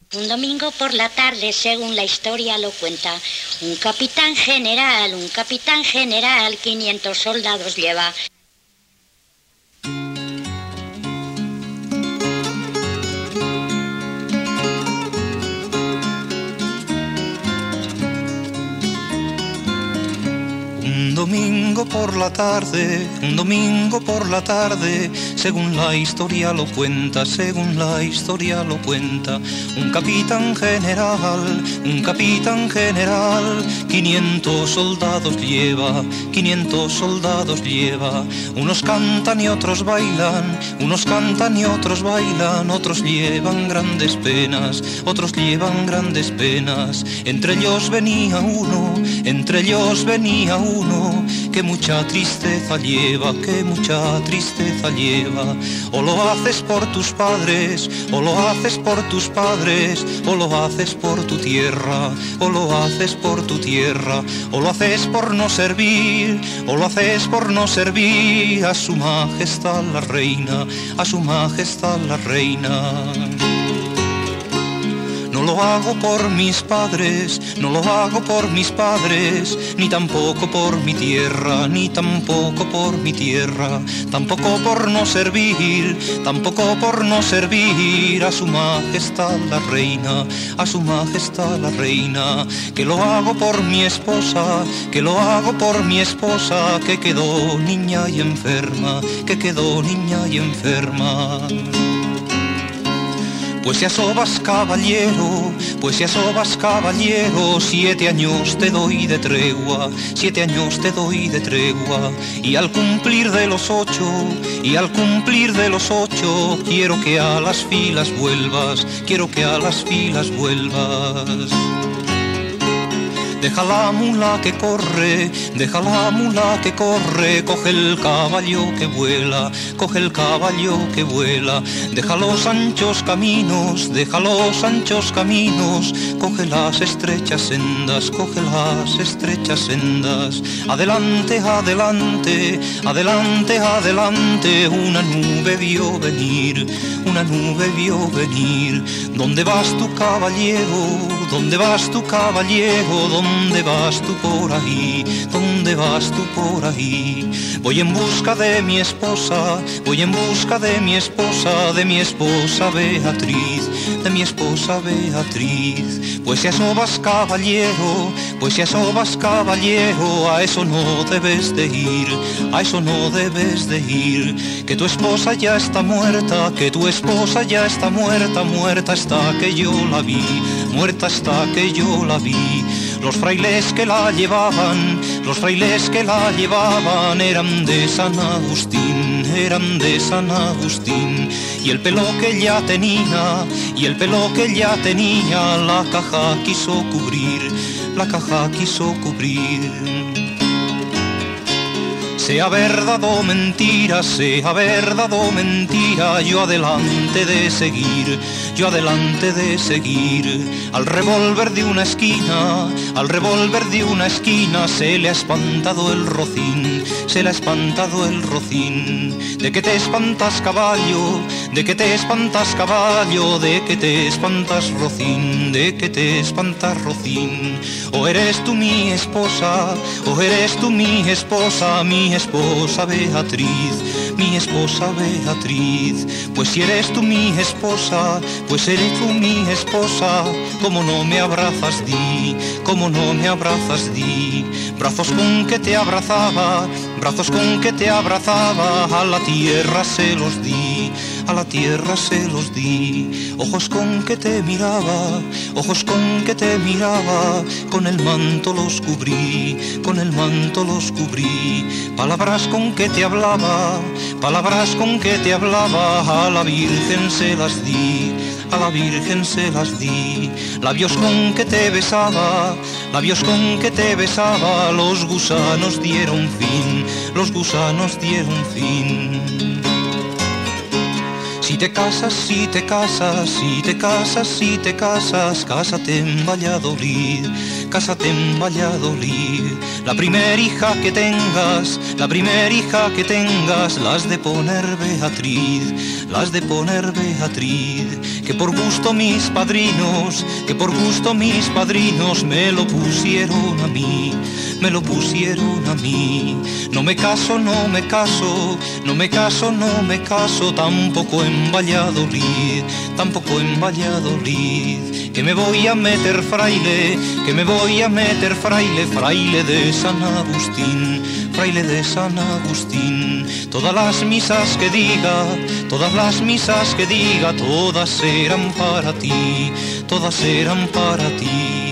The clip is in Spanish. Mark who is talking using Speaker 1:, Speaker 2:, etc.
Speaker 1: Un domingo por la tarde, según la historia lo cuenta, un capitán general, 500 soldados lleva.
Speaker 2: Un domingo por la tarde, según la historia lo cuenta, un capitán general, 500 soldados lleva, unos cantan y otros bailan, otros llevan grandes penas, entre ellos venía uno, que mucha tristeza lleva, o lo haces por tus padres, o lo haces por tu tierra, o lo haces por no servir, a su majestad la reina, No lo hago por mis padres, ni tampoco por mi tierra, tampoco por no servir, a su majestad la reina, que lo hago por mi esposa, que quedó niña y enferma, Pues ya sobas caballero, 7 años te doy de tregua, y al cumplir de los 8, quiero que a las filas vuelvas, Deja la mula que corre, coge el caballo que vuela, deja los anchos caminos, coge las estrechas sendas, adelante, una nube vio venir, ¿dónde vas tu caballero? ¿Dónde vas tú por ahí? Voy en busca de mi esposa, Beatriz, Pues ya sobas caballero, a eso no debes de ir, que tu esposa ya está muerta, muerta está que yo la vi, Los frailes que la llevaban, eran de San Agustín, y el pelo que ella tenía, la caja quiso cubrir, Sea verdad o mentira, yo adelante de seguir, al revólver de una esquina, se le ha espantado el rocín, ¿De qué te espantas caballo? ¿De qué te espantas rocín? O eres tú mi esposa, mi esposa Beatriz, pues si eres tú mi esposa, como no me abrazas di, brazos con que te abrazaba, a la tierra se los di, ojos con que te miraba, con el manto los cubrí, palabras con que te hablaba, a la Virgen se las di, labios con que te besaba, los gusanos dieron fin, Si te casas, cásate en Valladolid, La primera hija que tengas, la has de poner Beatriz, las de poner Beatriz, que por gusto mis padrinos, que por gusto mis padrinos me lo pusieron a mí, me lo pusieron a mí. No me caso, no me caso, no me caso, no me caso, tampoco en Valladolid, tampoco en Valladolid. Que me voy a meter fraile, que me voy a meter fraile, fraile de San Agustín, fraile de San Agustín. Todas las misas que diga, todas las misas que diga, todas serán para ti, todas serán para ti.